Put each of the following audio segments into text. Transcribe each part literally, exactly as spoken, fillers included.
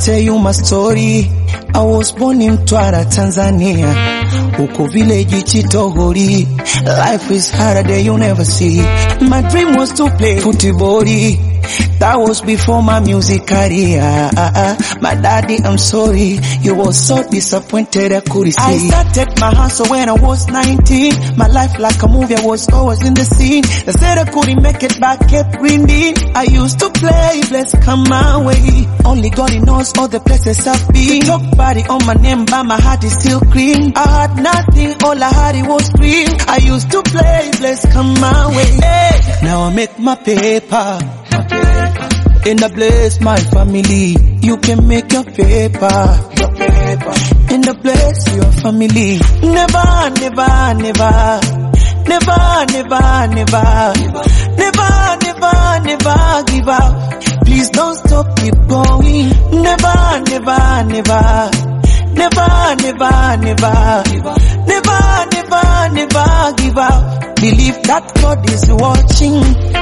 tell you my story. I was born in Twara, Tanzania. Uko village Chitohori. Life is harder than you never see. My dream was to play football. That was before my music career. My daddy, I'm sorry. You were so disappointed I couldn't see. I started my hustle when I was nineteen. My life like a movie, I was always in the scene. They said I couldn't make it back, kept grinding. I used to play, bless come my way. Only God knows all the places I've been. Talk body on my name, but my heart is still clean. I had nothing, all I had it was dream. I used to play, bless come my way. Hey, now I make my paper. And I bless my family. You can make your paper. Your paper. And I bless your family. Never, never, never. Never, never, never. Never, never, never give up. Please don't stop, keep going. Never, never, never. Never, never, never. Never, never, never give up. Believe that God is watching.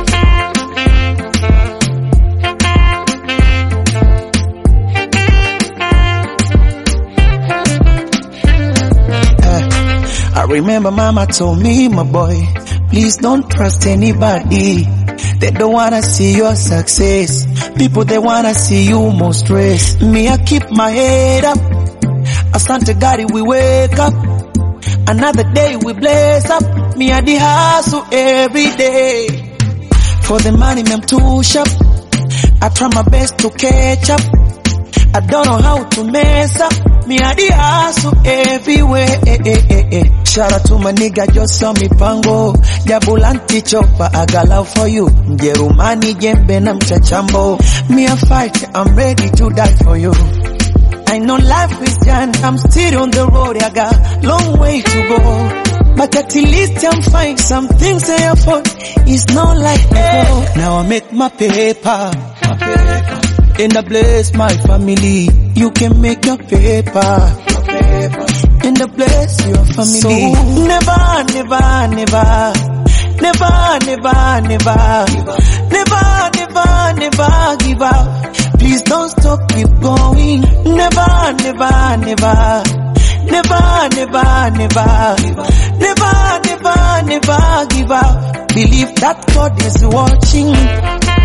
I remember mama told me, my boy, please don't trust anybody. They don't wanna see your success. People, they wanna see you more stress. Me, I keep my head up. Asante God, we wake up. Another day we blaze up. Me, I the hustle every day. For the money, I'm too sharp. I try my best to catch up. I don't know how to mess up. Me, I the hustle everywhere. Eh, eh, eh, eh. Shout out to my nigga, just saw me pango. Jabulanti chopa, I got love for you. Mjerumani jembe na mchachambo. Me a fight, I'm ready to die for you. I know life is young, I'm still on the road. I got long way to go. But at least I'm fine, some things I afford. It's not like before. Now I make my paper. My paper. And I bless my family. You can make your paper. Your paper. And I bless your family. So never, never, never. Never, never, never. Never, never, never give up. Please don't stop, keep going. Never, never, never. Never, never, never. Never, never, never give up. Believe that God is watching.